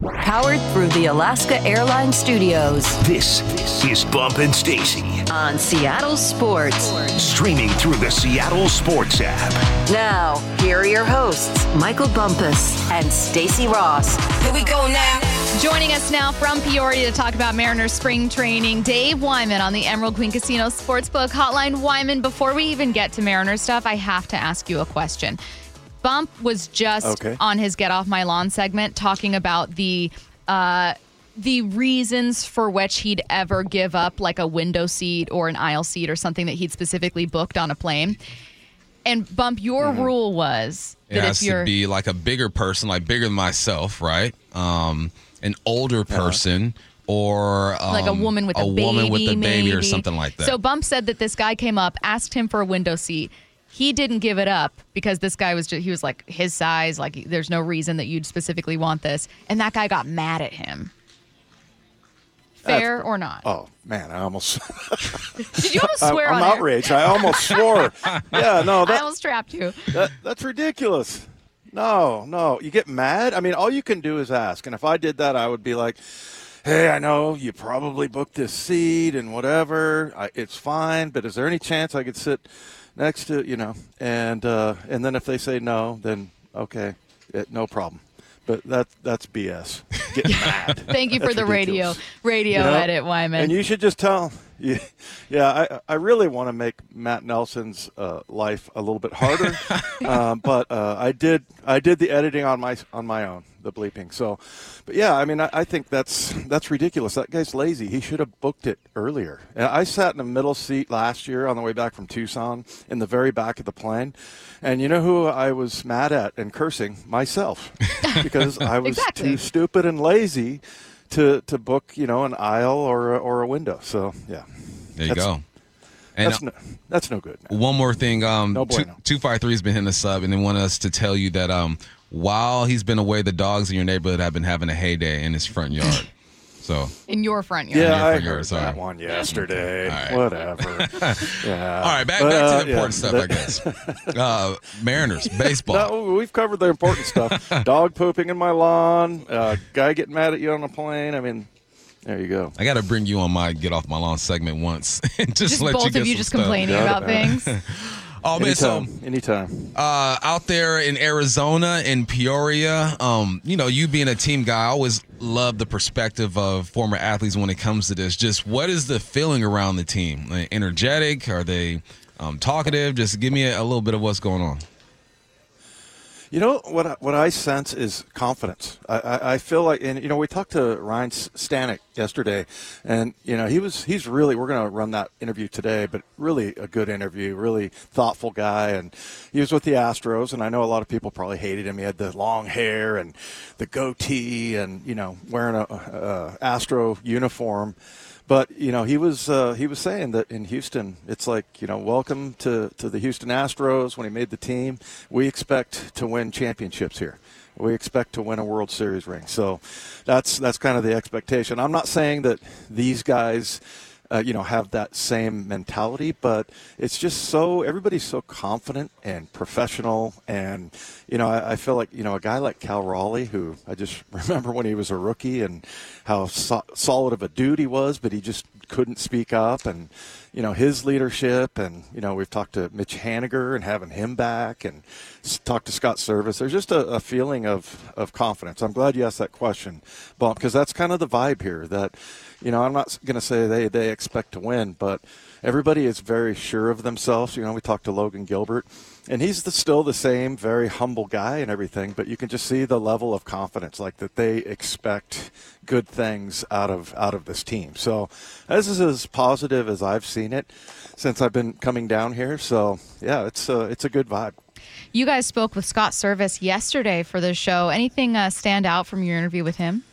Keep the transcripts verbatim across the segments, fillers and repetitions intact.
Powered through the Alaska Airlines Studios. This is Bump and Stacy on Seattle Sports. Streaming through the Seattle Sports app. Now, here are your hosts, Michael Bumpus and Stacy Ross. Here we go now. Joining us now from Peoria to talk about Mariners spring training, Dave Wyman on the Emerald Queen Casino Sportsbook Hotline. Wyman, before we even get to Mariners stuff, I have to ask you a question. Bump was just okay. on his Get Off My Lawn segment talking about the uh, the reasons for which he'd ever give up like a window seat or an aisle seat or something that he'd specifically booked on a plane. And Bump, your mm-hmm. rule was it that has if you're to be like a bigger person, like bigger than myself, right? Um, an older person. Yeah. Or um, like a woman with a, a baby, woman with a baby maybe. or something like that. So Bump said that this guy came up, asked him for a window seat. He didn't give it up because this guy was just, he was like his size, like there's no reason that you'd specifically want this. And that guy got mad at him. Fair That's, or not? Oh, man, I almost... Did you almost swear I'm, on I'm air? outraged. I almost swore. Yeah, no, that, I almost trapped you. That, that's ridiculous. No, no. You get mad? I mean, all you can do is ask. And if I did that, I would be like, hey, I know you probably booked this seat and whatever. I, it's fine, but is there any chance I could sit next to, you know, and uh, and then if they say no, then okay, it, no problem. But that that's B S. Get mad. Thank you for That's the ridiculous. radio radio You know? edit, Wyman. And you should just tell. Yeah, yeah I, I really want to make Matt Nelson's uh, life a little bit harder, um, but uh, I did I did the editing on my on my own, the bleeping. So, but yeah, I mean, I, I think that's that's ridiculous. That guy's lazy. He should have booked it earlier. And I sat in the middle seat last year on the way back from Tucson, in the very back of the plane, and you know who I was mad at and cursing? Myself, because I was Exactly. too stupid and lazy to to book, you know, an aisle or a, or a window. So yeah, there you that's, go. And that's no, that's no good. Man. one more thing, um, No two, bueno. two five three has been hitting us up, and they want us to tell you that um, while he's been away, the dogs in your neighborhood have been having a heyday in his front yard. So in your front yard. Yeah, I front heard yard, sorry. that one yesterday. All right. Whatever. Yeah. All right, back, But, back uh, to the important yeah, stuff, that- I guess. Uh, Mariners, baseball. No, we've covered the important stuff. Dog pooping in my lawn, uh, guy getting mad at you on a plane. I mean, there you go. I got to bring you on my Get Off My Lawn segment once and just, Just let both you get of you some just stuff. complaining Got it, about man. things. Oh, man, so Anytime. Anytime. uh, out there in Arizona, in Peoria, um, you know, you being a team guy, I always love the perspective of former athletes when it comes to this. Just what is the feeling around the team? Like, energetic? Are they um, talkative? Just give me a, a little bit of what's going on. You know, what I, what I sense is confidence. I, I, I feel like, and, you know, we talked to Ryan Stanek yesterday, and, you know, he was, he's really, we're going to run that interview today, but really a good interview, really thoughtful guy. And he was with the Astros, and I know a lot of people probably hated him. He had the long hair and the goatee and, you know, wearing a, a Astro uniform. But, you know, he was uh, he was saying that in Houston, it's like, you know, welcome to, to the Houston Astros. When he made the team, we expect to win championships here. We expect to win a World Series ring. So that's that's kind of the expectation. I'm not saying that these guys, uh, you know, have that same mentality, but it's just so, everybody's so confident and professional. And, you know, I, I feel like, you know, a guy like Cal Raleigh, who I just remember when he was a rookie and how so- solid of a dude he was, but he just couldn't speak up. And, you know, his leadership, and, you know, we've talked to Mitch Haniger and having him back, and s- talked to Scott Service. There's just a, a feeling of, of confidence. I'm glad you asked that question, Bump, because that's kind of the vibe here that, you know, I'm not going to say they, they expect to win, but everybody is very sure of themselves. You know, we talked to Logan Gilbert, and he's the, still the same very humble guy and everything, but you can just see the level of confidence, like that they expect good things out of out of this team. So this is as positive as I've seen it since I've been coming down here. So, yeah, it's a, it's a good vibe. You guys spoke with Scott Service yesterday for the show. Anything uh, stand out from your interview with him?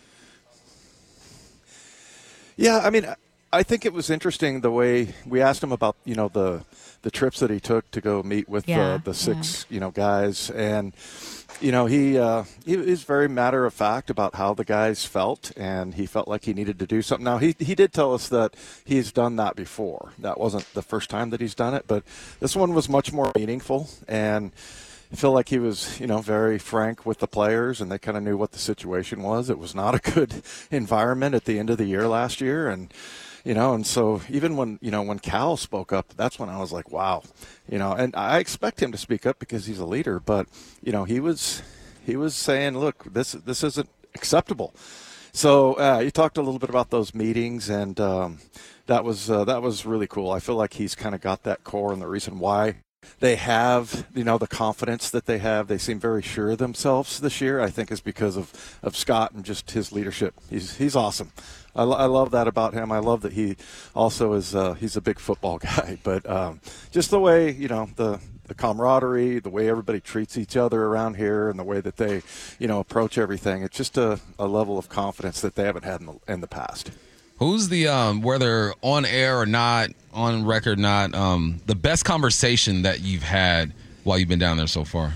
Yeah, I mean, I think it was interesting the way we asked him about, you know, the the trips that he took to go meet with Yeah, the, the six, you know, guys. And, you know, he uh, he is very matter of fact about how the guys felt, and he felt like he needed to do something. Now, he, he did tell us that he's done that before. That wasn't the first time that he's done it, but this one was much more meaningful. And, I feel like he was, you know, very frank with the players, and they kind of knew what the situation was. It was not a good environment at the end of the year last year, and you know, and so even when you know when Cal spoke up, that's when I was like, wow, you know, and I expect him to speak up because he's a leader, but you know, he was he was saying, look, this this isn't acceptable. So uh, you talked a little bit about those meetings, and um, that was uh, that was really cool. I feel like he's kind of got that core, and the reason why they have, you know, the confidence that they have. They seem very sure of themselves this year, I think, is because of, of Scott and just his leadership. He's he's awesome. I, I love that about him. I love that he also is uh, he's a big football guy. But um, just the way, you know, the, the camaraderie, the way everybody treats each other around here, and the way that they, you know, approach everything, it's just a, a level of confidence that they haven't had in the, in the past. Who's the, um, whether on air or not, on record or not, um, the best conversation that you've had while you've been down there so far?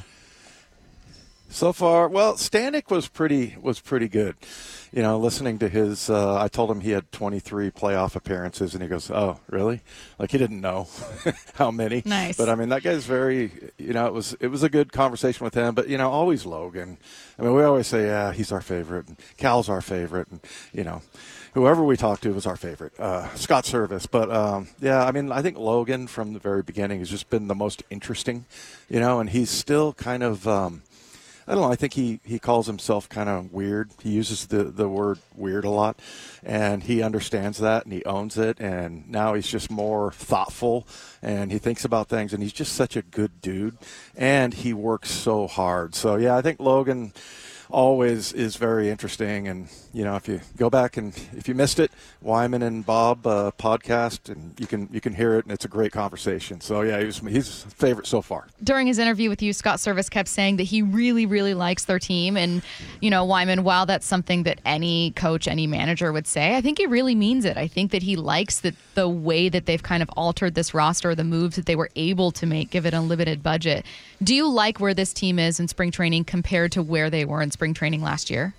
So far, well, Stanek was pretty was pretty good. You know, listening to his, uh, I told him he had twenty-three playoff appearances, and he goes, "Oh, really?" Like he didn't know how many. Nice. But I mean, that guy's very, you know, it was it was a good conversation with him. But you know, always Logan. I mean, we always say, yeah, he's our favorite, and Cal's our favorite, and you know, whoever we talked to was our favorite. Uh, Scott Service, but um, yeah, I mean, I think Logan from the very beginning has just been the most interesting, you know, and he's still kind of. Um, I don't know. I think he, he calls himself kind of weird. He uses the, the word weird a lot, and he understands that, and he owns it, and now he's just more thoughtful, and he thinks about things, and he's just such a good dude, and he works so hard. So, yeah, I think Logan always is very interesting, and, you know, if you go back and if you missed it, Wyman and Bob uh, podcast, and you can you can hear it, and it's a great conversation. So, yeah, he was, he's favorite so far. During his interview with you, Scott Service kept saying that he really, really likes their team. And, you know, Wyman, while that's something that any coach, any manager would say, I think he really means it. I think that he likes that the way that they've kind of altered this roster, the moves that they were able to make, give it unlimited budget. Do you like where this team is in spring training compared to where they were in spring training last year?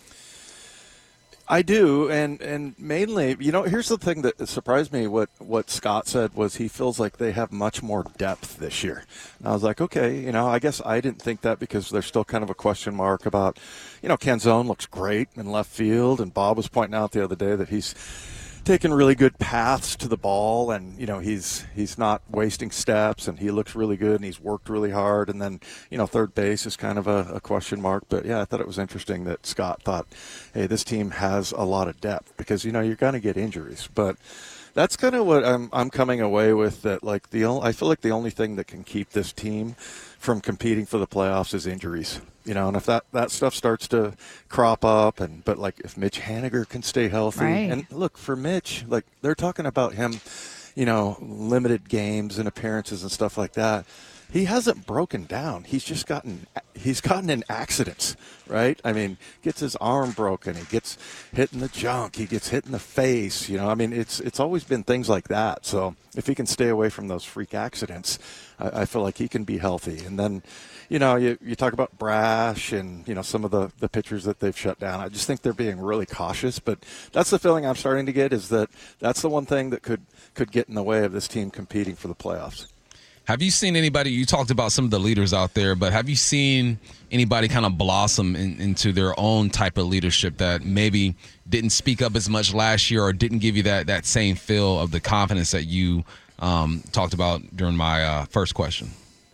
I do, and, and mainly, you know, here's the thing that surprised me. What, what Scott said was he feels like they have much more depth this year. And I was like, okay, you know, I guess I didn't think that because there's still kind of a question mark about, you know, Canzone looks great in left field, and Bob was pointing out the other day that he's taking really good paths to the ball, and you know he's he's not wasting steps, and he looks really good, and he's worked really hard. And then you know third base is kind of a, a question mark, but yeah, I thought it was interesting that Scott thought, hey, this team has a lot of depth, because you know you're going to get injuries, but that's kind of what I'm I'm coming away with. That like the only, I feel like the only thing that can keep this team from competing for the playoffs is injuries. You know, and if that, that stuff starts to crop up, and but like if Mitch Haniger can stay healthy, right. And look for Mitch, like they're talking about him, you know, limited games and appearances and stuff like that. He hasn't broken down. He's just gotten he's gotten in accidents, right? I mean, gets his arm broken, he gets hit in the junk, he gets hit in the face. You know, I mean, it's it's always been things like that. So if he can stay away from those freak accidents, I, I feel like he can be healthy. And then, you know, you, you talk about Brash and, you know, some of the, the pitchers that they've shut down. I just think they're being really cautious. But that's the feeling I'm starting to get, is that that's the one thing that could, could get in the way of this team competing for the playoffs. Have you seen anybody, you talked about some of the leaders out there, but have you seen anybody kind of blossom in, into their own type of leadership that maybe didn't speak up as much last year, or didn't give you that, that same feel of the confidence that you um, talked about during my uh, first question?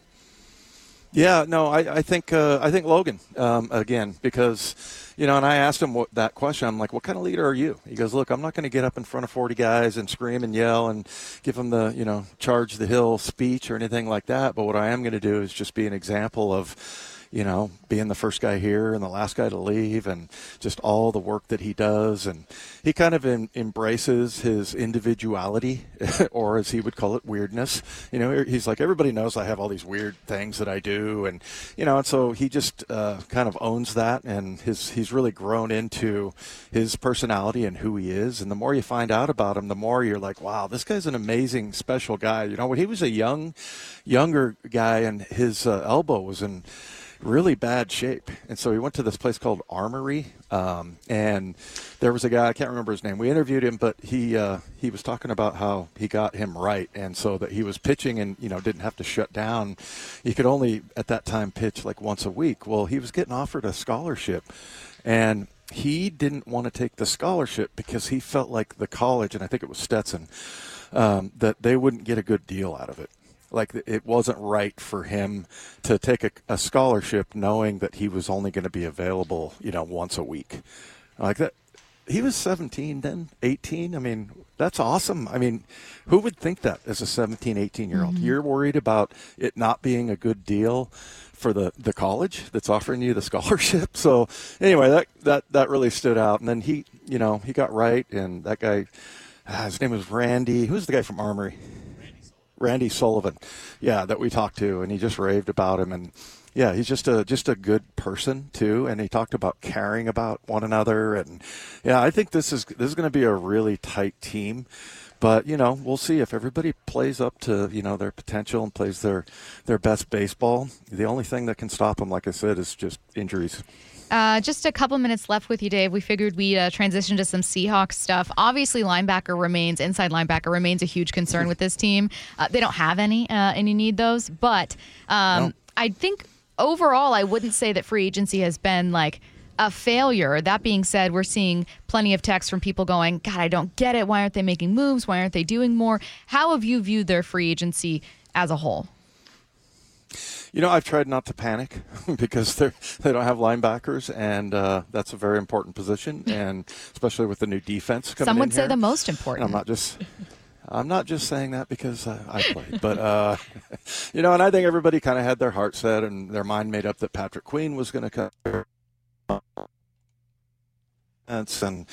Yeah, no, I, I think uh, I think Logan um, again, because you know, and I asked him what, that question. I'm like, "What kind of leader are you?" He goes, "Look, I'm not going to get up in front of forty guys and scream and yell and give them the you know charge the hill speech or anything like that. But what I am going to do is just be an example of." You know, being the first guy here and the last guy to leave, and just all the work that he does. And he kind of in, embraces his individuality, or as he would call it, weirdness. You know, he's like, everybody knows I have all these weird things that I do. And, you know, and so he just uh, kind of owns that. And his he's really grown into his personality and who he is. And the more you find out about him, the more you're like, wow, this guy's an amazing, special guy. You know, when he was a young, younger guy and his uh, elbow was in really bad shape. And so he went to this place called Armory, um, and there was a guy, I can't remember his name. We interviewed him, but he uh, he was talking about how he got him right, and so that he was pitching and, you know, didn't have to shut down. He could only, at that time, pitch like once a week. Well, he was getting offered a scholarship, and he didn't want to take the scholarship because he felt like the college, and I think it was Stetson, um, that they wouldn't get a good deal out of it. Like it wasn't right for him to take a, a scholarship knowing that he was only going to be available, you know, once a week. Like that. He was seventeen then, eighteen. I mean, that's awesome. I mean, who would think that as a seventeen, eighteen-year-old? Mm-hmm. You're worried about it not being a good deal for the, the college that's offering you the scholarship. So anyway, that, that, that really stood out. And then he, you know, he got right, and that guy, ah, his name was Randy. Who's the guy from Armory? Randy Sullivan, yeah, that we talked to, and he just raved about him, and yeah, he's just a just a good person too, and he talked about caring about one another, and yeah, I think this is this is going to be a really tight team, but you know, we'll see if everybody plays up to, you know, their potential and plays their their best baseball. The only thing that can stop them, like I said, is just injuries. Uh, just a couple minutes left with you, Dave. We figured we'd uh, transition to some Seahawks stuff. Obviously, linebacker remains, inside linebacker remains a huge concern with this team. Uh, they don't have any, uh, and you need those. But um, no. I think overall, I wouldn't say that free agency has been like a failure. That being said, we're seeing plenty of texts from people going, God, I don't get it. Why aren't they making moves? Why aren't they doing more? How have you viewed their free agency as a whole? You know, I've tried not to panic because they they don't have linebackers, and uh, that's a very important position, and especially with the new defense coming in. Some would say here. the most important. And I'm not just I'm not just saying that because uh, I played, but uh, you know, and I think everybody kind of had their heart set and their mind made up that Patrick Queen was going to come. And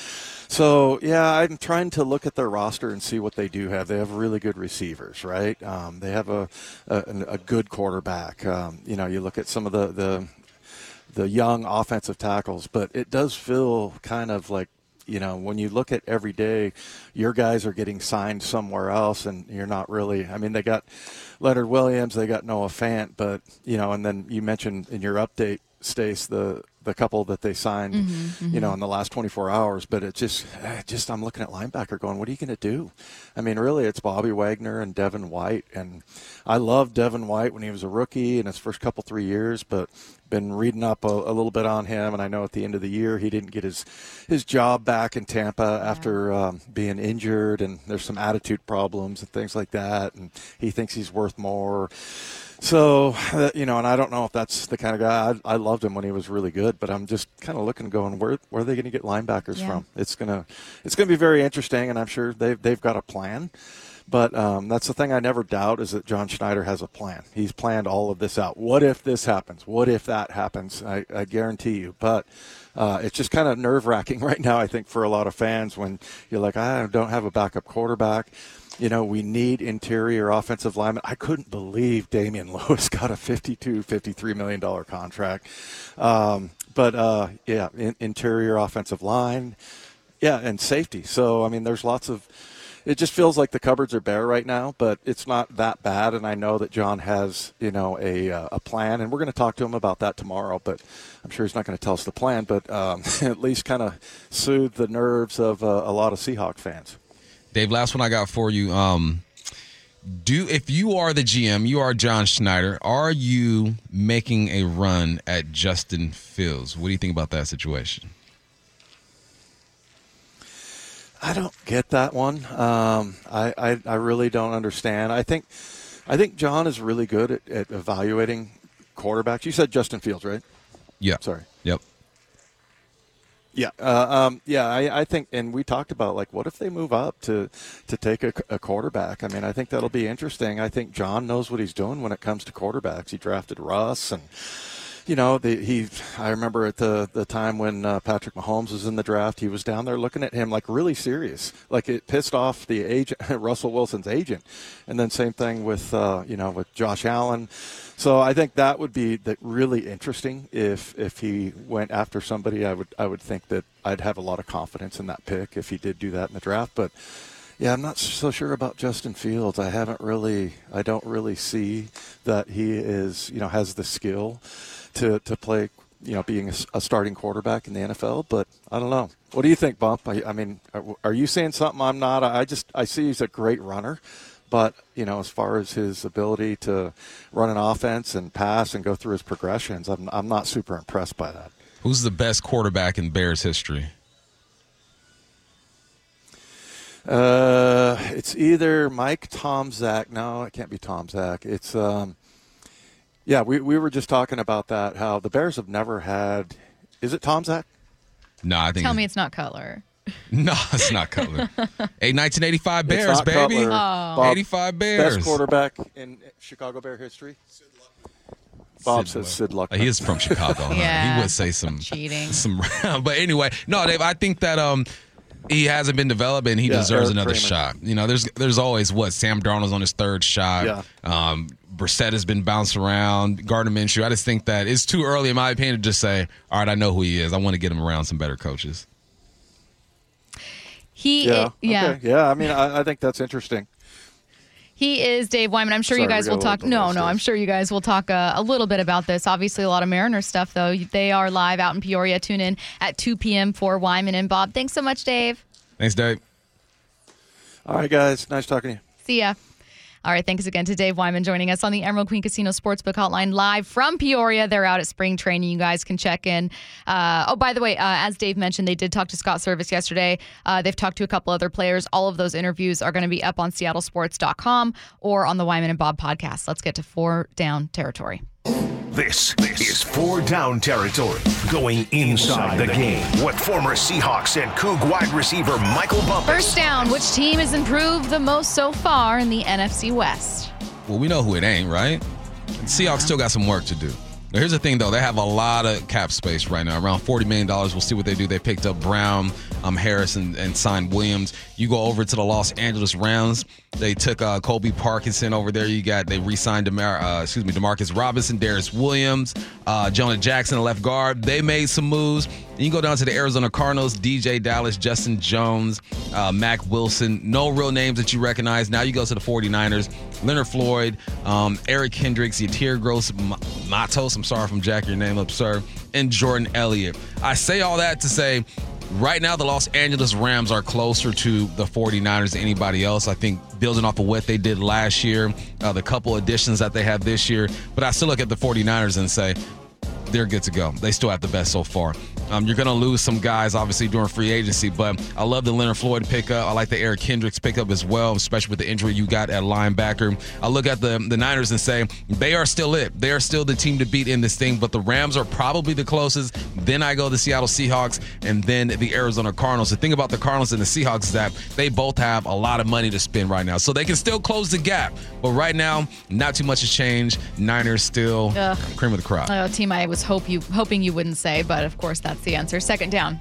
so, yeah, I'm trying to look at their roster and see what they do have. They have really good receivers, right? Um, they have a, a a good quarterback. Um, you know, you look at some of the, the the young offensive tackles, but it does feel kind of like, you know, when you look at every day, your guys are getting signed somewhere else, and you're not really. I mean, they got Leonard Williams, they got Noah Fant, but you know, and then you mentioned in your update, Stace, the the couple that they signed, mm-hmm, mm-hmm. you know, in the last twenty-four hours. But it just, just I'm looking at linebacker going, what are you going to do? I mean, really, it's Bobby Wagner and Devin White. And I loved Devin White when he was a rookie in his first couple, three years, but been reading up a, a little bit on him. And I know at the end of the year, he didn't get his, his job back in Tampa yeah. after um, being injured. And there's some attitude problems and things like that. And he thinks he's worth more. So, uh, you know, and I don't know if that's the kind of guy. I, I loved him when he was really good, but I'm just kind of looking, going, where where are they going to get linebackers yeah. from? It's gonna it's gonna be very interesting, and I'm sure they've they've got a plan. But um, that's the thing I never doubt is that John Schneider has a plan. He's planned all of this out. What if this happens? What if that happens? I, I guarantee you. But uh, it's just kind of nerve-wracking right now, I think, for a lot of fans when you're like, I don't have a backup quarterback. You know, we need interior offensive linemen. I couldn't believe Damian Lewis got a fifty-two, fifty-three million dollars contract. Um, but, uh, yeah, in, interior offensive line. Yeah, and safety. So, I mean, there's lots of – it just feels like the cupboards are bare right now, but it's not that bad. And I know that John has, you know, a uh, a plan, and we're going to talk to him about that tomorrow. But I'm sure he's not going to tell us the plan, but um, at least kind of soothe the nerves of uh, a lot of Seahawk fans. Dave, last one I got for you. Um, do if you are the G M, you are John Schneider, are you making a run at Justin Fields? What do you think about that situation? I don't get that one. Um, I, I I really don't understand. I think I think John is really good at, at evaluating quarterbacks. You said Justin Fields, right? Yeah. Sorry. Yep. Yeah, uh, um, yeah. I, I think, and we talked about like, what if they move up to to take a, a quarterback? I mean, I think that'll be interesting. I think John knows what he's doing when it comes to quarterbacks. He drafted Russ, and you know, the, he. I remember at the the time when uh, Patrick Mahomes was in the draft, he was down there looking at him like really serious. Like it pissed off the agent, Russell Wilson's agent, and then same thing with uh, you know with Josh Allen. So I think that would be that really interesting if if he went after somebody. I would I would think that I'd have a lot of confidence in that pick if he did do that in the draft. But yeah, I'm not so sure about Justin Fields. I haven't really I don't really see that he is you know has the skill to, to play, you know, being a, a starting quarterback in the N F L, but I don't know. What do you think, Bump? I, I mean, are, are you saying something I'm not? I just I see he's a great runner, but, you know, as far as his ability to run an offense and pass and go through his progressions, I'm I'm not super impressed by that. Who's the best quarterback in Bears history? Uh, it's either Mike Tomczak. No, it can't be Tomczak. It's um, yeah. We we were just talking about that. How the Bears have never had. Is it Tomczak? No, I think. Tell me it's not Cutler. No, it's not Cutler. Hey, nineteen eighty-five Bears, It's not baby. Cutler. Oh. Bob, eighty-five Bears. Best quarterback in Chicago Bear history. Bob Sid says Sid Luckman. He is from Chicago. huh? Yeah. He would say some Cheating. Some, but anyway, no, Dave. I think that um, he hasn't been developed, and he Yeah, deserves Eric another Kramer. shot. You know, there's there's always what Sam Darnold's on his third shot. Yeah. Um, Brissett has been bounced around. Gardner Minshew. I just think that it's too early, in my opinion, to just say, all right, I know who he is. I want to get him around some better coaches. He, Yeah. yeah. Okay. Yeah. I mean, I, I think that's interesting. He is Dave Wyman. I'm sure Sorry, you guys we will got a talk. little No, delay, no, I'm Steve. sure you guys will talk uh, a little bit about this. Obviously, a lot of Mariners stuff, though. They are live out in Peoria. Tune in at two p.m. for Wyman and Bob. Thanks so much, Dave. Thanks, Dave. All right, guys. Nice talking to you. See ya. All right, thanks again to Dave Wyman joining us on the Emerald Queen Casino Sportsbook Hotline live from Peoria. They're out at spring training. You guys can check in. Uh, oh, by the way, uh, as Dave mentioned, they did talk to Scott Service yesterday. Uh, they've talked to a couple other players. All of those interviews are going to be up on seattle sports dot com or on the Wyman and Bob podcast. Let's get to four down territory. This, this is four down territory, going inside the game with former Seahawks and Coug wide receiver Michael Bumpus. First down, which team has improved the most so far in the N F C West? Well, we know who it ain't, right? The Seahawks still got some work to do. Now, here's the thing, though. They have a lot of cap space right now, around forty million dollars. We'll see what they do. They picked up Brown, um, Harris, and, and signed Williams. You go over to the Los Angeles Rams. They took uh, Colby Parkinson over there. You got they re-signed DeMar- uh, excuse me, Demarcus Robinson, Darius Williams, uh, Jonah Jackson, left guard. They made some moves. You can go down to the Arizona Cardinals, D J Dallas, Justin Jones, uh, Mac Wilson. No real names that you recognize. Now you go to the 49ers, Leonard Floyd, um, Eric Hendricks, Yatir Gross Matos. I'm sorry if I'm jacking your name up, sir. And Jordan Elliott. I say all that to say, right now the Los Angeles Rams are closer to the 49ers than anybody else. I think building off of what they did last year, uh, the couple additions that they have this year. But I still look at the 49ers and say, they're good to go. They still have the best so far. Um, you're going to lose some guys, obviously, during free agency, but I love the Leonard Floyd pickup. I like the Eric Hendricks pickup as well, especially with the injury you got at linebacker. I look at the, the Niners and say, they are still it. They are still the team to beat in this thing, but the Rams are probably the closest. Then I go the Seattle Seahawks and then the Arizona Cardinals. The thing about the Cardinals and the Seahawks is that they both have a lot of money to spend right now, so they can still close the gap. But right now, not too much has changed. Niners still Ugh. cream of the crop. Oh, team I was hope you hoping you wouldn't say, but of course that's the answer. Second down.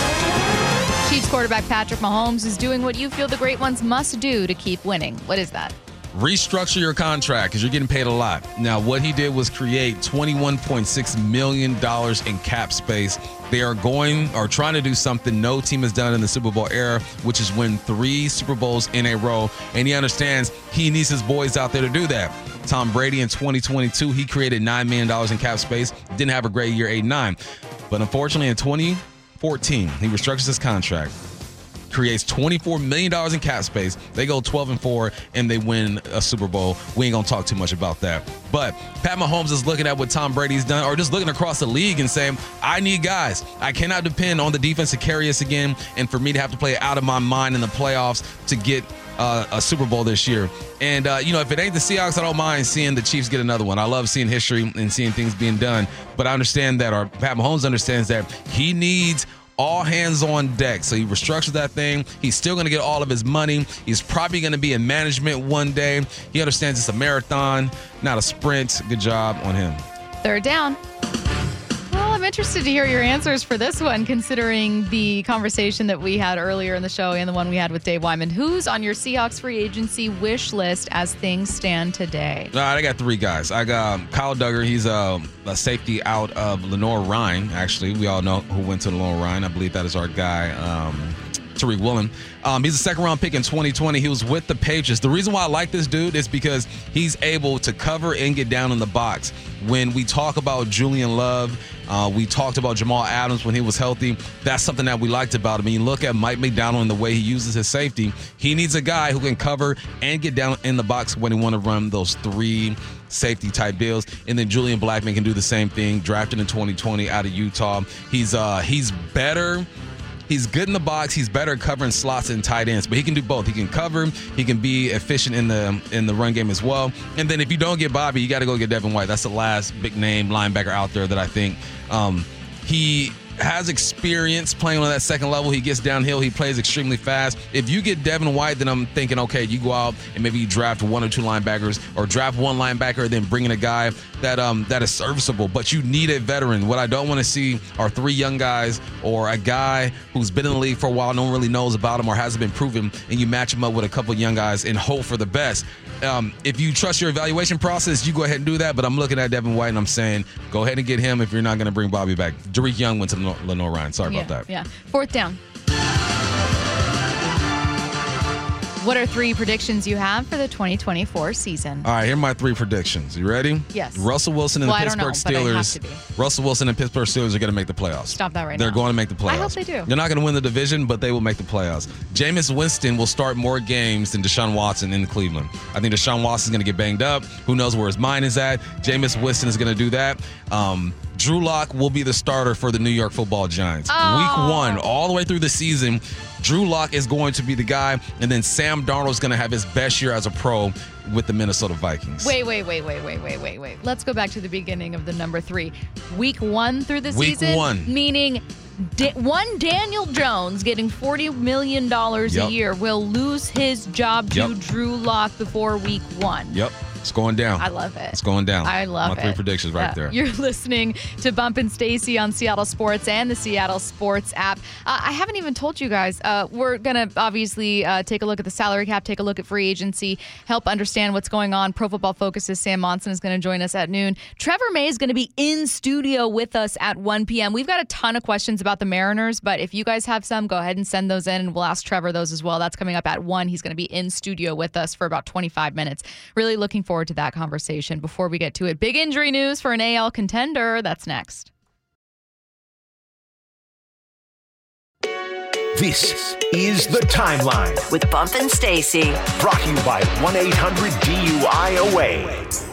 Chiefs quarterback Patrick Mahomes is doing what you feel the great ones must do to keep winning. What is that? Restructure your contract because you're getting paid a lot. Now, what he did was create twenty-one point six million dollars in cap space. They are going or trying to do something no team has done in the Super Bowl era, which is win three Super Bowls in a row. And he understands he needs his boys out there to do that. Tom Brady in twenty twenty-two, he created nine million dollars in cap space. Didn't have a great year, eight nine. But unfortunately, in twenty fourteen, he restructures his contract, creates twenty-four million dollars in cap space. They go twelve and four and they win a Super Bowl. We ain't gonna talk too much about that. But Pat Mahomes is looking at what Tom Brady's done, or just looking across the league and saying, I need guys. I cannot depend on the defense to carry us again, and for me to have to play out of my mind in the playoffs to get uh, a Super Bowl this year. And, uh, you know, if it ain't the Seahawks, I don't mind seeing the Chiefs get another one. I love seeing history and seeing things being done. But I understand that, or Pat Mahomes understands that he needs all hands on deck. So he restructured that thing. He's still going to get all of his money. He's probably going to be in management one day. He understands it's a marathon, not a sprint. Good job on him. Third down. Well, I'm interested to hear your answers for this one, considering the conversation that we had earlier in the show and the one we had with Dave Wyman. Who's on your Seahawks free agency wish list as things stand today? All right, I got three guys. I got um, Kyle Duggar. He's a, a safety out of Lenore Ryan, actually. We all know who went to Lenore Ryan. I believe that is our guy, um, Tariq Woolen. Um, he's a second-round pick in twenty twenty. He was with the Patriots. The reason why I like this dude is because he's able to cover and get down in the box. When we talk about Julian Love, uh, we talked about Jamal Adams when he was healthy. That's something that we liked about him. And you look at Mike McDonald and the way he uses his safety. He needs a guy who can cover and get down in the box when he want to run those three safety-type deals. And then Julian Blackmon can do the same thing, drafted in twenty twenty out of Utah. He's uh, he's better. He's good in the box. He's better at covering slots and tight ends, but he can do both. He can cover. He can be efficient in the in the run game as well. And then if you don't get Bobby, you got to go get Devin White. That's the last big name linebacker out there that I think um, he has experience playing on that second level. He gets downhill. He plays extremely fast. If you get Devin White, then I'm thinking, okay, you go out and maybe you draft one or two linebackers, or draft one linebacker, then bring in a guy that um that is serviceable. But you need a veteran. What I don't want to see are three young guys or a guy who's been in the league for a while, no one really knows about him or hasn't been proven, and you match him up with a couple young guys and hope for the best. Um, if you trust your evaluation process, you go ahead and do that. But I'm looking at Devin White and I'm saying, go ahead and get him if you're not going to bring Bobby back. Tariq Young went to Lenore Ryan. Sorry yeah, about that. Yeah. Fourth down. What are three predictions you have for the twenty twenty-four season? All right, here are my three predictions. You ready? Yes. Russell Wilson and well, the Pittsburgh I don't know, Steelers. but I have to be. Russell Wilson and Pittsburgh Steelers are going to make the playoffs. Stop that right They're now. going to make the playoffs. I hope they do. They're not going to win the division, but they will make the playoffs. Jameis Winston will start more games than Deshaun Watson in Cleveland. I think Deshaun Watson is going to get banged up. Who knows where his mind is at? Jameis Winston is going to do that. Um, Drew Lock will be the starter for the New York Football Giants. Oh. Week one, all the way through the season, Drew Lock is going to be the guy, and then Sam Darnold is going to have his best year as a pro with the Minnesota Vikings. Wait, wait, wait, wait, wait, wait, wait, wait. Let's go back to the beginning of the number three. Week one through the Week season? one. Meaning da- one Daniel Jones getting forty million dollars Yep. a year will lose his job to Yep. Drew Lock before week one. Yep. It's going down. I love it. It's going down. I love My it. three predictions right Yeah. there. You're listening to Bump and Stacy on Seattle Sports and the Seattle Sports app. Uh, I haven't even told you guys. Uh, we're going to obviously uh, take a look at the salary cap, take a look at free agency, help understand what's going on. Pro Football Focus's Sam Monson is going to join us at noon. Trevor May is going to be in studio with us at one p.m. We've got a ton of questions about the Mariners, but if you guys have some, go ahead and send those in, and we'll ask Trevor those as well. That's coming up at one. He's going to be in studio with us for about twenty-five minutes. Really looking forward to that conversation. Before we get to it, big injury news for an A L contender. That's next. This is The Timeline, With Bump and Stacy. brought to you by one eight hundred D U I O A.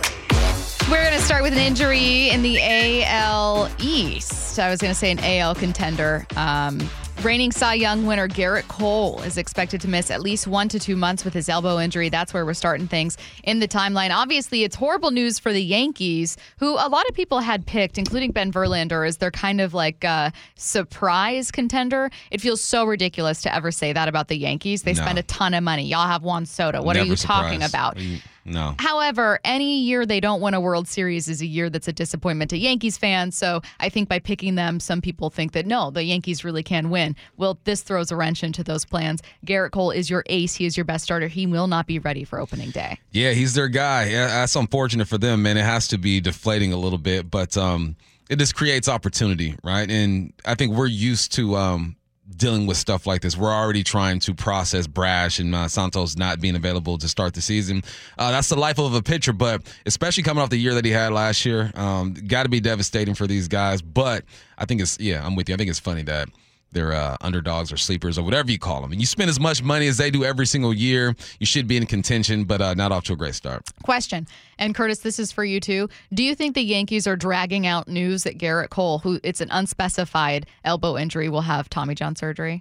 We're going to start with an injury in the A L East. I was going to say an A L contender. Um, reigning Cy Young winner Garrett Cole is expected to miss at least one to two months with his elbow injury. That's where we're starting things in the timeline. Obviously, it's horrible news for the Yankees, who a lot of people had picked, including Ben Verlander, as their kind of like uh, surprise contender. It feels so ridiculous to ever say that about the Yankees. They No. spend a ton of money. Y'all have Juan Soto. What Never are you talking surprised. about? Are you- No. However, any year they don't win a World Series is a year that's a disappointment to Yankees fans. So I think by picking them, some people think that, no, the Yankees really can win. Well, this throws a wrench into those plans. Garrett Cole is your ace. He is your best starter. He will not be ready for opening day. Yeah, he's their guy. Yeah, that's unfortunate for them, man. It has to be deflating a little bit, but um, it just creates opportunity, right? And I think we're used to um, dealing with stuff like this. We're already trying to process Brash and uh, Santos not being available to start the season. Uh, that's the life of a pitcher, but especially coming off the year that he had last year, um, got to be devastating for these guys. But I think it's, yeah, I'm with you. I think it's funny that they're uh, underdogs or sleepers or whatever you call them. And you spend as much money as they do every single year, you should be in contention, but uh, not off to a great start. Question, and Curtis, this is for you too. Do you think the Yankees are dragging out news that Garrett Cole, who it's an unspecified elbow injury, will have Tommy John surgery?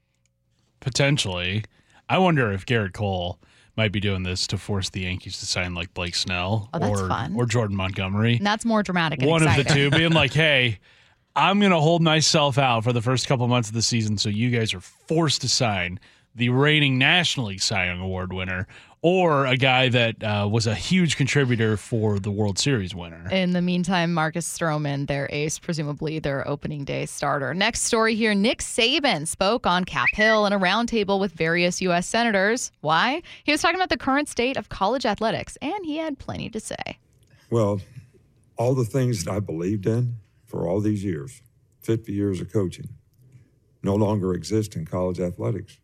Potentially. I wonder if Garrett Cole might be doing this to force the Yankees to sign like Blake Snell Oh, that's or fun. or Jordan Montgomery. And that's more dramatic and One exciting. of the two being like, hey, I'm going to hold myself out for the first couple months of the season so you guys are forced to sign the reigning National League Cy Young Award winner or a guy that uh, was a huge contributor for the World Series winner. In the meantime, Marcus Stroman, their ace, presumably their opening day starter. Next story here, Nick Saban spoke on Cap Hill in a roundtable with various U S senators. Why? He was talking about the current state of college athletics, and he had plenty to say. Well, all the things that I believed in for all these years, fifty years of coaching, no longer exist in college athletics.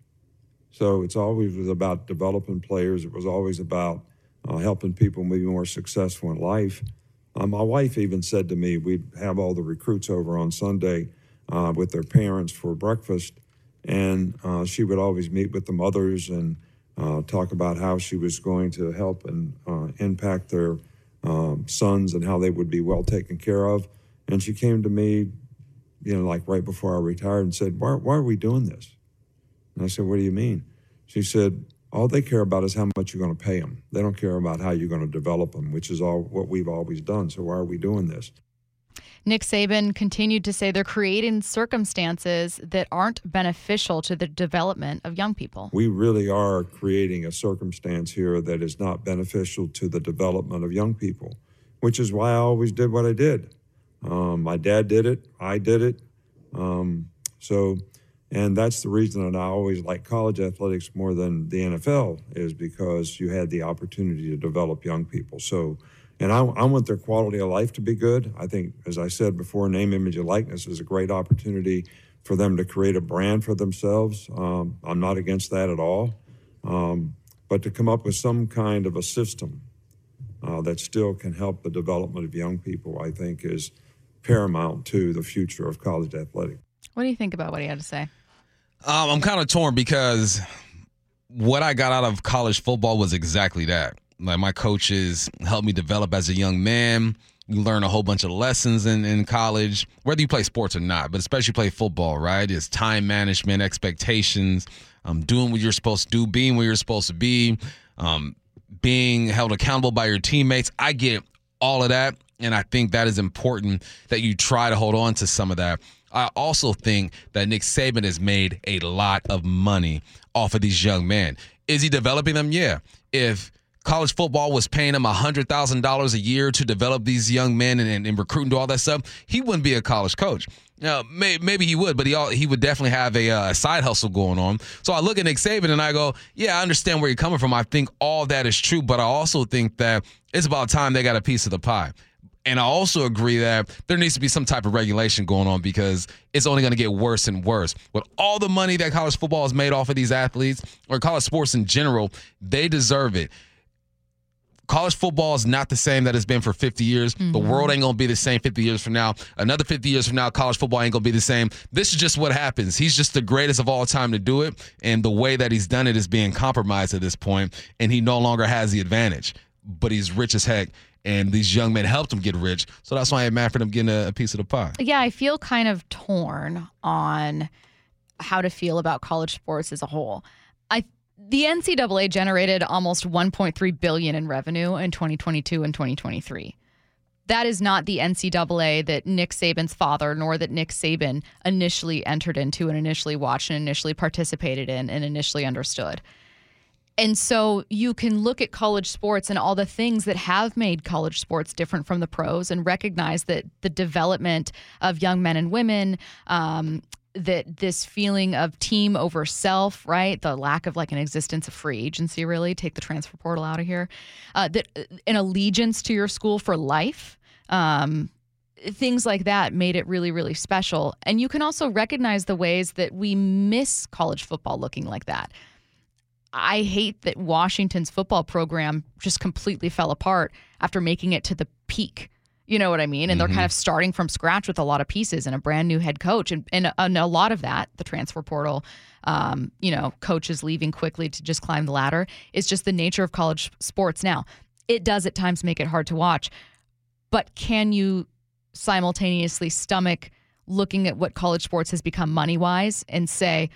So it's always was about developing players. It was always about uh, helping people be more successful in life. Uh, my wife even said to me, we'd have all the recruits over on Sunday uh, with their parents for breakfast, and uh, she would always meet with the mothers and uh, talk about how she was going to help and uh, impact their um, sons and how they would be well taken care of. And she came to me, you know, like right before I retired and said, why, why are we doing this? And I said, what do you mean? She said, all they care about is how much you're going to pay them. They don't care about how you're going to develop them, which is all what we've always done. So why are we doing this? Nick Saban continued to say they're creating circumstances that aren't beneficial to the development of young people. We really are creating a circumstance here that is not beneficial to the development of young people, which is why I always did what I did. Um, my dad did it. I did it. Um, so, and that's the reason that I always like college athletics more than the N F L, is because you had the opportunity to develop young people. So, and I, I want their quality of life to be good. I think, as I said before, name, image, and likeness is a great opportunity for them to create a brand for themselves. Um, I'm not against that at all. Um, but to come up with some kind of a system uh, that still can help the development of young people, I think, is paramount to the future of college athletics. What do you think about what he had to say? Um, I'm kind of torn because what I got out of college football was exactly that. Like, my coaches helped me develop as a young man. You learn a whole bunch of lessons in, in college, whether you play sports or not, but especially play football, right? It's time management, expectations, um, doing what you're supposed to do, being where you're supposed to be, um, being held accountable by your teammates. I get all of that, and I think that is important that you try to hold on to some of that. I also think that Nick Saban has made a lot of money off of these young men. Is he developing them? Yeah. If college football was paying him one hundred thousand dollars a year to develop these young men and, and, and recruit and do all that stuff, he wouldn't be a college coach. Now, may, maybe he would, but he all, he would definitely have a uh, side hustle going on. So I look at Nick Saban and I go, yeah, I understand where you're coming from. I think all that is true, but I also think that it's about time they got a piece of the pie. And I also agree that there needs to be some type of regulation going on, because it's only going to get worse and worse. With all the money that college football has made off of these athletes, or college sports in general, they deserve it. College football is not the same that it's been for fifty years. Mm-hmm. The world ain't going to be the same fifty years from now. Another fifty years from now, college football ain't going to be the same. This is just what happens. He's just the greatest of all time to do it, and the way that he's done it is being compromised at this point, and he no longer has the advantage. But he's rich as heck, and these young men helped him get rich, so that's why I'm mad for them getting a, a piece of the pie. Yeah, I feel kind of torn on how to feel about college sports as a whole. I The N C double A generated almost one point three billion dollars in revenue in twenty twenty-two and twenty twenty-three. That is not the N C double A that Nick Saban's father, nor that Nick Saban initially entered into and initially watched and initially participated in and initially understood. And so you can look at college sports and all the things that have made college sports different from the pros and recognize that the development of young men and women, um, that this feeling of team over self, right? The lack of like an existence of free agency, really, take the transfer portal out of here, uh, that an allegiance to your school for life, um, things like that made it really, really special. And you can also recognize the ways that we miss college football looking like that. I hate that Washington's football program just completely fell apart after making it to the peak. You know what I mean? And mm-hmm. they're kind of starting from scratch with a lot of pieces and a brand new head coach. And, and, and a lot of that, the transfer portal, um, you know, coaches leaving quickly to just climb the ladder, is just the nature of college sports now. It does at times make it hard to watch. But can you simultaneously stomach looking at what college sports has become money-wise and say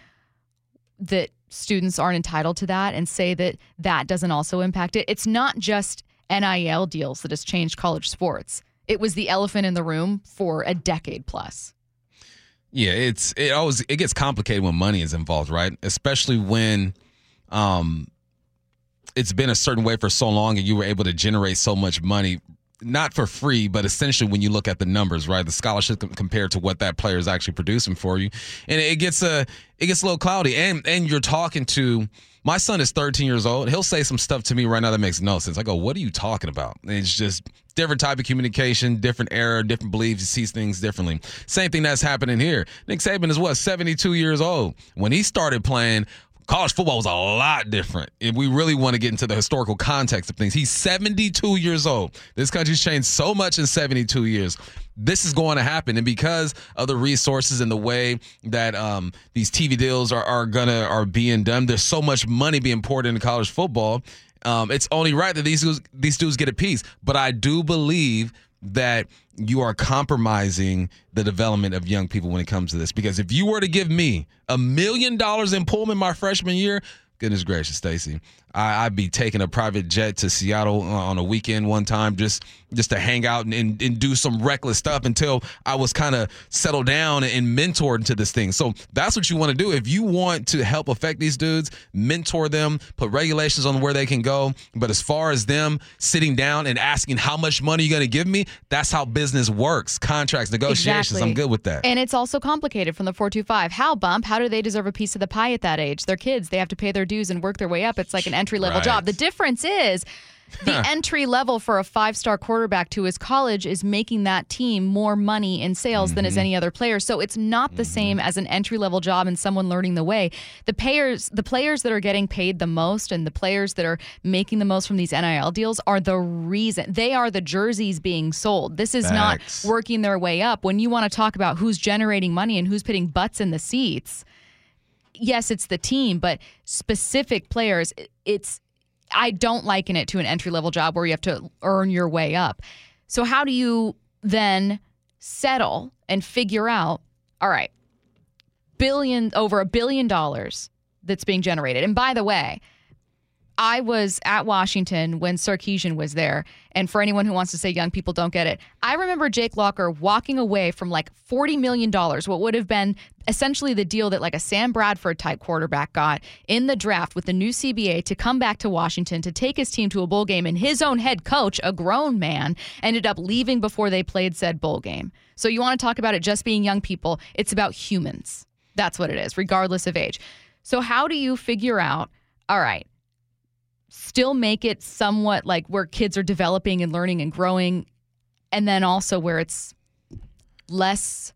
that students aren't entitled to that, and say that that doesn't also impact it? It's not just N I L deals that has changed college sports. It was the elephant in the room for a decade plus. Yeah, it's it always it gets complicated when money is involved, right? Especially when um, it's been a certain way for so long and you were able to generate so much money not for free, but essentially when you look at the numbers, right, the scholarship compared to what that player is actually producing for you, and it gets a it gets a little cloudy. And and you're talking to my son is thirteen years old. He'll say some stuff to me right now that makes no sense. I go, what are you talking about? And it's just different type of communication, different era, different beliefs. He sees things differently. Same thing that's happening here. Nick Saban is what, seventy-two years old. When he started playing, college football was a lot different. If we really want to get into the historical context of things, he's seventy-two years old. This country's changed so much in seventy-two years. This is going to happen. And because of the resources and the way that um, these T V deals are, are gonna are being done, there's so much money being poured into college football. Um, it's only right that these dudes, these dudes get a piece. But I do believe that you are compromising the development of young people when it comes to this. Because if you were to give me a million dollars in Pullman my freshman year, goodness gracious, Stacey, I, I'd be taking a private jet to Seattle on a weekend one time just just to hang out and, and, and do some reckless stuff until I was kind of settled down and mentored into this thing. So that's what you want to do. If you want to help affect these dudes, mentor them, put regulations on where they can go. But as far as them sitting down and asking how much money you're going to give me, that's how business works. Contracts, negotiations. Exactly. I'm good with that. And it's also complicated from the four two five. How, Bump? How do they deserve a piece of the pie at that age? They're kids. They have to pay their dues and work their way up. It's like an entry-level Right. job. The difference is the entry level for a five-star quarterback to his college is making that team more money in sales mm-hmm. than as any other player. So it's not the mm-hmm. same as an entry-level job and someone learning the way. The payers, the players that are getting paid the most and the players that are making the most from these N I L deals are the reason. They are the jerseys being sold. This is Facts. not working their way up. When you want to talk about who's generating money and who's putting butts in the seats, yes, it's the team, but specific players, it's I don't liken it to an entry-level job where you have to earn your way up. So how do you then settle and figure out, all right, billion over a billion dollars that's being generated. And by the way, I was at Washington when Sarkisian was there. And for anyone who wants to say young people don't get it, I remember Jake Locker walking away from like forty million dollars, what would have been essentially the deal that like a Sam Bradford type quarterback got in the draft with the new C B A to come back to Washington to take his team to a bowl game. And his own head coach, a grown man, ended up leaving before they played said bowl game. So you want to talk about it just being young people. It's about humans. That's what it is, regardless of age. So how do you figure out, all right, still make it somewhat like where kids are developing and learning and growing, and then also where it's less,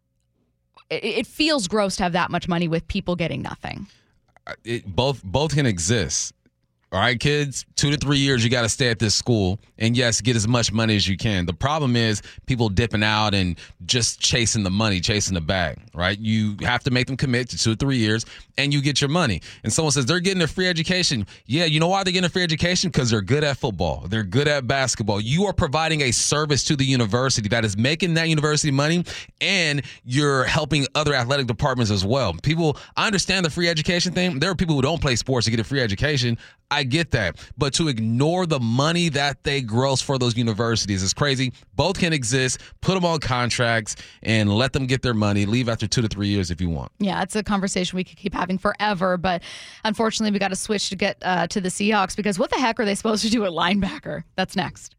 it, it feels gross to have that much money with people getting nothing. It, both both can exist. All right, kids, two to three years, you got to stay at this school. And yes, get as much money as you can. The problem is people dipping out and just chasing the money, chasing the bag, right? You have to make them commit to two or three years and you get your money. And someone says they're getting a free education. Yeah, you know why they're getting a free education? Because they're good at football. They're good at basketball. You are providing a service to the university that is making that university money, and you're helping other athletic departments as well. People, I understand the free education thing. There are people who don't play sports to get a free education. I get that. But to ignore the money that they gross for those universities is crazy. Both can exist. Put them on contracts and let them get their money. Leave after two to three years if you want. Yeah, it's a conversation we could keep having forever. But unfortunately, we got to switch to get uh, to the Seahawks because what the heck are they supposed to do at linebacker? That's next.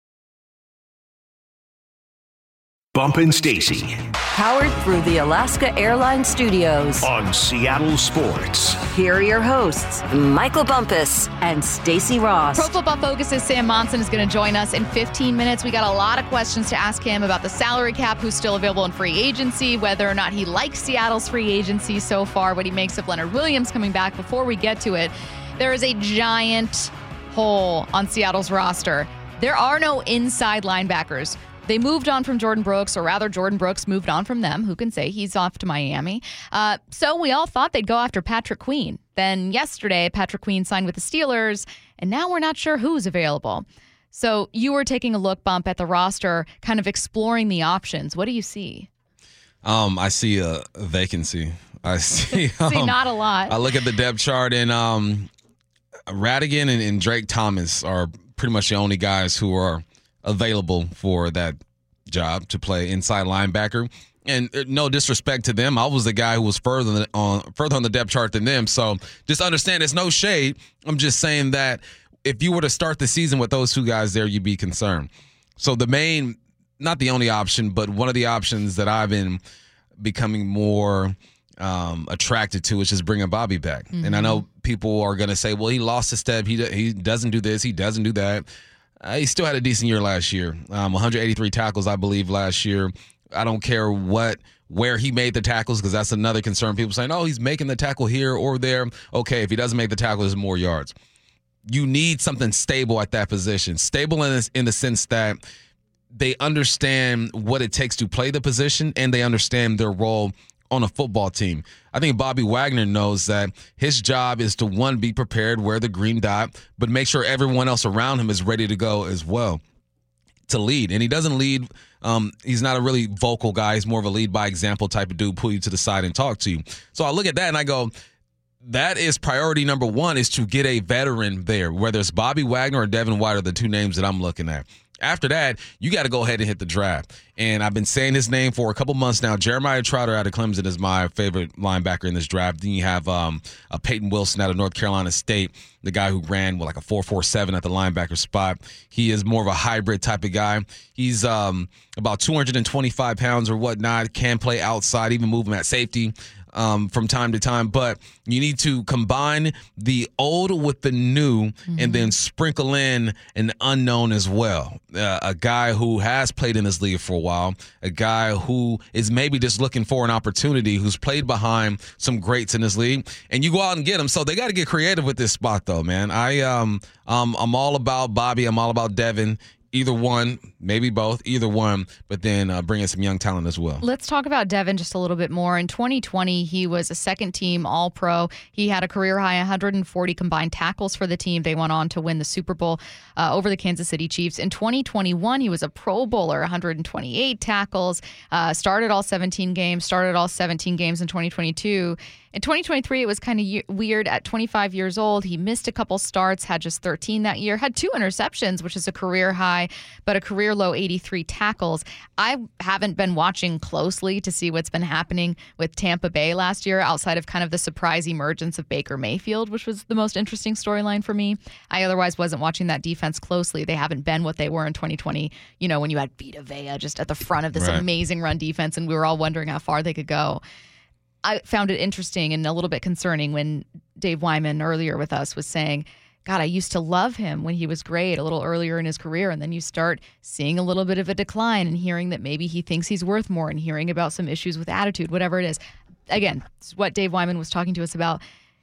Bump and Stacey. Powered through the Alaska Airlines Studios. On Seattle Sports. Here are your hosts, Michael Bumpus and Stacey Ross. Pro Football Focus's Sam Monson is going to join us in fifteen minutes. We got a lot of questions to ask him about the salary cap, who's still available in free agency, whether or not he likes Seattle's free agency so far, what he makes of Leonard Williams coming back. Before we get to it, there is a giant hole on Seattle's roster. There are no inside linebackers. They moved on from Jordan Brooks, or rather Jordan Brooks moved on from them. Who can say? He's off to Miami. Uh, so we all thought they'd go after Patrick Queen. Then yesterday, Patrick Queen signed with the Steelers, and now we're not sure who's available. So you were taking a look, Bump, at the roster, kind of exploring the options. What do you see? Um, I see a vacancy. I see, um, see not a lot. I look at the depth chart, and um, Radigan and, and Drake Thomas are pretty much the only guys who are available for that job to play inside linebacker. And no disrespect to them, I was the guy who was further on further on the depth chart than them. So just understand, it's no shade. I'm just saying that if you were to start the season with those two guys there, you'd be concerned. So the main, not the only option, but one of the options that I've been becoming more um, attracted to is just bringing Bobby back. Mm-hmm. And I know people are going to say, well, he lost a step. He he doesn't do this. He doesn't do that. Uh, he still had a decent year last year. Um, one hundred eighty-three tackles, I believe, last year. I don't care what where he made the tackles, because that's another concern. People saying, oh, he's making the tackle here or there. Okay, if he doesn't make the tackle, there's more yards. You need something stable at that position. Stable in, this, in the sense that they understand what it takes to play the position and they understand their role on a football team. I think Bobby Wagner knows that his job is to, one, be prepared, wear the green dot, but make sure everyone else around him is ready to go as well to lead. And he doesn't lead. Um, he's not a really vocal guy. He's more of a lead by example type of dude, pull you to the side and talk to you. So I look at that and I go, that is priority number one, is to get a veteran there, whether it's Bobby Wagner or Devin White are the two names that I'm looking at. After that, you got to go ahead and hit the draft. And I've been saying his name for a couple months now. Jeremiah Trotter out of Clemson is my favorite linebacker in this draft. Then you have um, a Peyton Wilson out of North Carolina State, the guy who ran with like a four four seven at the linebacker spot. He is more of a hybrid type of guy. He's um, about two hundred twenty-five pounds or whatnot, can play outside, even move him at safety. Um, from time to time, but you need to combine the old with the new, mm-hmm. and then sprinkle in an unknown as well. Uh, a guy who has played in this league for a while, a guy who is maybe just looking for an opportunity, who's played behind some greats in this league, and you go out and get him. So they got to get creative with this spot, though, man. I um, um I'm all about Bobby. I'm all about Devin. Either one, maybe both, either one, but then uh, bring in some young talent as well. Let's talk about Devin just a little bit more. In twenty twenty, he was a second-team All-Pro. He had a career-high one hundred forty combined tackles for the team. They went on to win the Super Bowl uh, over the Kansas City Chiefs. In twenty twenty-one, he was a Pro Bowler, one hundred twenty-eight tackles, uh, started all seventeen games, started all seventeen games in twenty twenty-two. In twenty twenty-three, it was kind of weird. At twenty-five years old, he missed a couple starts, had just thirteen that year, had two interceptions, which is a career high, but a career low eighty-three tackles. I haven't been watching closely to see what's been happening with Tampa Bay last year, outside of kind of the surprise emergence of Baker Mayfield, which was the most interesting storyline for me. I otherwise wasn't watching that defense closely. They haven't been what they were in twenty twenty, you know, when you had Vita Vea just at the front of this right. amazing run defense, and we were all wondering how far they could go. I found it interesting and a little bit concerning when Dave Wyman earlier with us was saying, God, I used to love him when he was great a little earlier in his career. And then you start seeing a little bit of a decline and hearing that maybe he thinks he's worth more and hearing about some issues with attitude, whatever it is. Again, it's what Dave Wyman was talking to us about.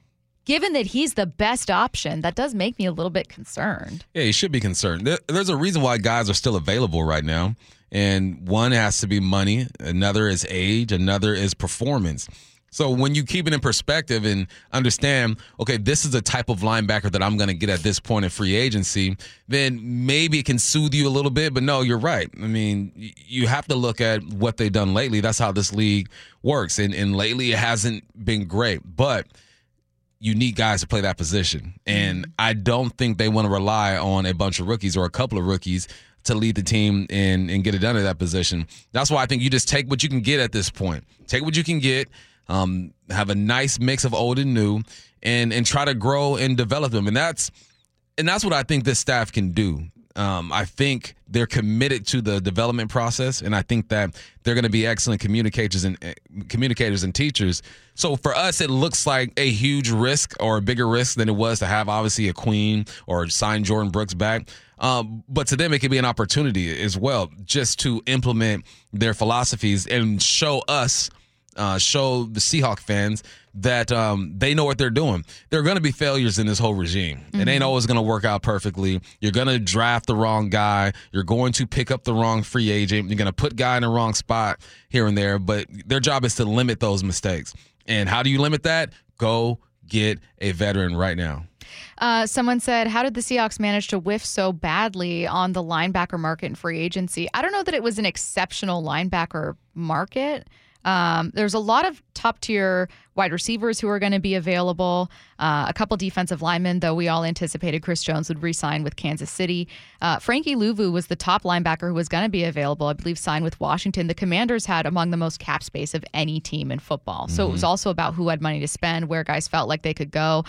Given that he's the best option, that does make me a little bit concerned. Yeah, you should be concerned. There, there's a reason why guys are still available right now. And one has to be money. Another is age. Another is performance. So when you keep it in perspective and understand, okay, this is the type of linebacker that I'm going to get at this point in free agency, then maybe it can soothe you a little bit. But no, you're right. I mean, you have to look at what they've done lately. That's how this league works. And, and lately it hasn't been great. But you need guys to play that position. And I don't think they want to rely on a bunch of rookies or a couple of rookies to lead the team and, and get it done at that position. That's why I think you just take what you can get at this point. Take what you can get. Um, have a nice mix of old and new, and and try to grow and develop them, and that's and that's what I think this staff can do. Um, I think they're committed to the development process, and I think that they're going to be excellent communicators and uh, communicators and teachers. So for us, it looks like a huge risk or a bigger risk than it was to have obviously a Queen or sign Jordan Brooks back. Um, but to them, it could be an opportunity as well, just to implement their philosophies and show us. Uh, show the Seahawk fans that um, they know what they're doing. There are going to be failures in this whole regime. Mm-hmm. It ain't always going to work out perfectly. You're going to draft the wrong guy. You're going to pick up the wrong free agent. You're going to put guy in the wrong spot here and there. But their job is to limit those mistakes. And how do you limit that? Go get a veteran right now. Uh, someone said, how did the Seahawks manage to whiff so badly on the linebacker market and free agency? I don't know that it was an exceptional linebacker market. Um, there's a lot of top-tier wide receivers who are going to be available. Uh, a couple defensive linemen, though we all anticipated Chris Jones would re-sign with Kansas City. Uh, Frankie Louvu was the top linebacker who was going to be available, I believe signed with Washington. The Commanders had among the most cap space of any team in football. So mm-hmm. It was also about who had money to spend, where guys felt like they could go.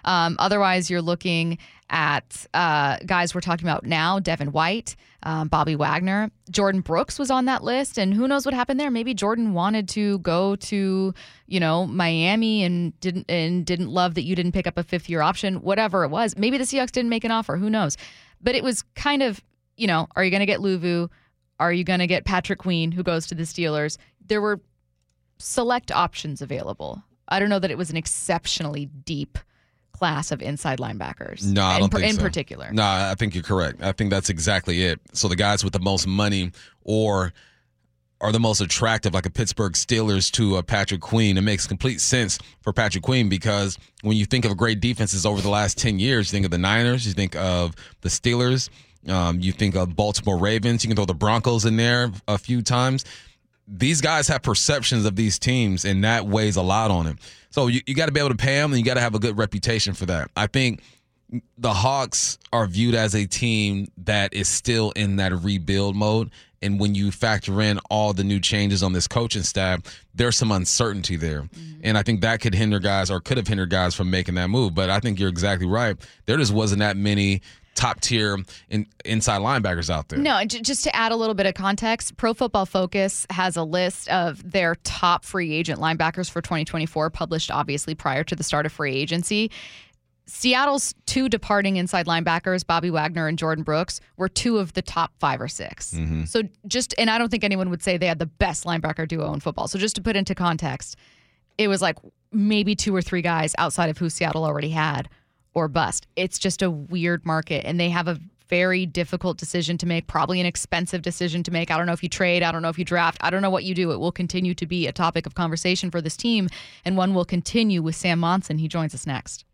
Um, otherwise, you're looking at uh, guys we're talking about now, Devin White, um, Bobby Wagner. Jordan Brooks was on that list, and who knows what happened there. Maybe Jordan wanted to go to, you know, Miami and didn't and didn't love that you didn't pick up a fifth-year option, whatever it was. Maybe the Seahawks didn't make an offer. Who knows? But it was kind of, you know, are you going to get Luvu? Are you going to get Patrick Queen, who goes to the Steelers? There were select options available. I don't know that it was an exceptionally deep class of inside linebackers. No, I don't in, think in so. particular. No, I think you're correct. I think that's exactly it. So the guys with the most money or are the most attractive, like a Pittsburgh Steelers to a Patrick Queen. It makes complete sense for Patrick Queen because when you think of great defenses over the last ten years, you think of the Niners, you think of the Steelers, um, you think of Baltimore Ravens, you can throw the Broncos in there a few times. These guys have perceptions of these teams, and that weighs a lot on them. So you, you got to be able to pay them, and you got to have a good reputation for that. I think the Hawks are viewed as a team that is still in that rebuild mode, and when you factor in all the new changes on this coaching staff, there's some uncertainty there. Mm-hmm. And I think that could hinder guys or could have hindered guys from making that move. But I think you're exactly right. There just wasn't that many top tier in, inside linebackers out there. No, j- just to add a little bit of context, Pro Football Focus has a list of their top free agent linebackers for twenty twenty-four, published obviously prior to the start of free agency. Seattle's two departing inside linebackers, Bobby Wagner and Jordan Brooks, were two of the top five or six. Mm-hmm. So just, and I don't think anyone would say they had the best linebacker duo in football. So just to put into context, it was like maybe two or three guys outside of who Seattle already had, or bust. It's just a weird market, and they have a very difficult decision to make, probably an expensive decision to make. I don't know if you trade. I don't know if you draft. I don't know what you do. It will continue to be a topic of conversation for this team, and one will continue with Sam Monson. He joins us next.